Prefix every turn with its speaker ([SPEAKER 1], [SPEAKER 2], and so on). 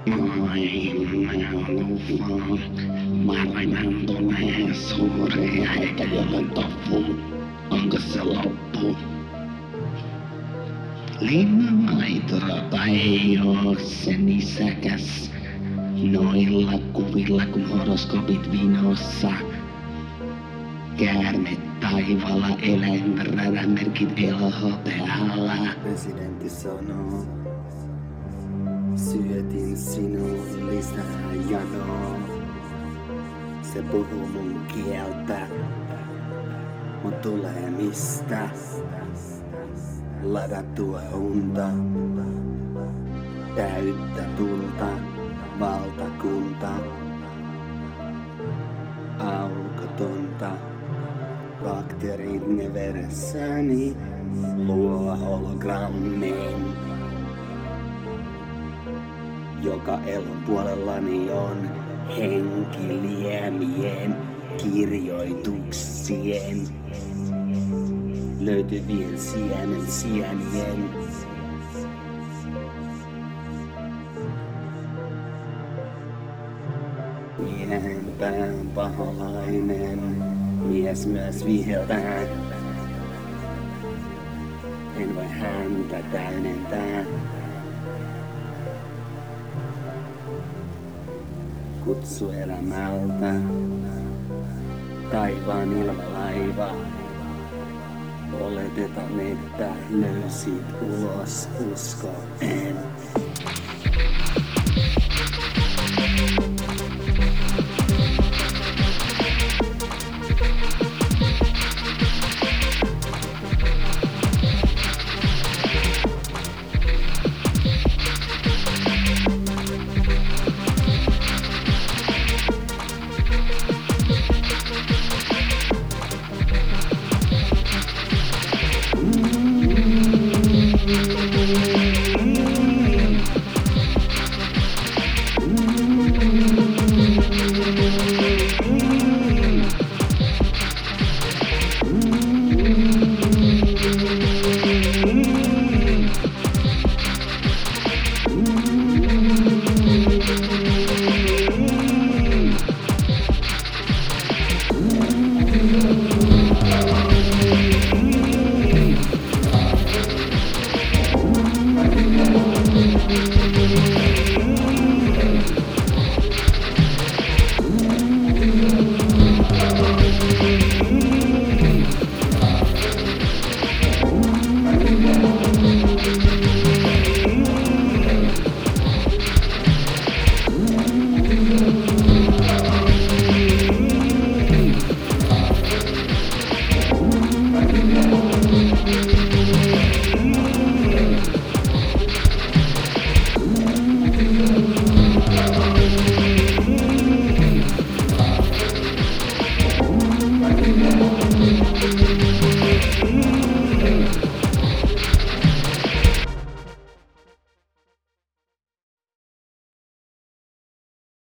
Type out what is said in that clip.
[SPEAKER 1] Varmaan tulee suuria eikä jolloin tofu. Onko se loppu? Linnanaitorata ei oo se nisäkäs. Noilla kuvilla kun horoskopit vinossa. Käärme taivaalla, eläinrädämerkit elohopealla.
[SPEAKER 2] Presidentti sanoo, syötin sinun lisää janoa. Se puhuu mun kieltä, mut tulee mistä? Ladattua unta, täyttä tulta, valtakunta, aukotonta. Bakteerit ne veressäni luo hologrammin. Joka elon puolellani on henkiliemien kirjoituksien löytyvien sienien. Miehen pään paholainen, mies myös viheltää. En voi häntä täydentää. Kutsu elämältä, taivaan ilmalaiva. Oletetaan, että löysit ulos uskoen.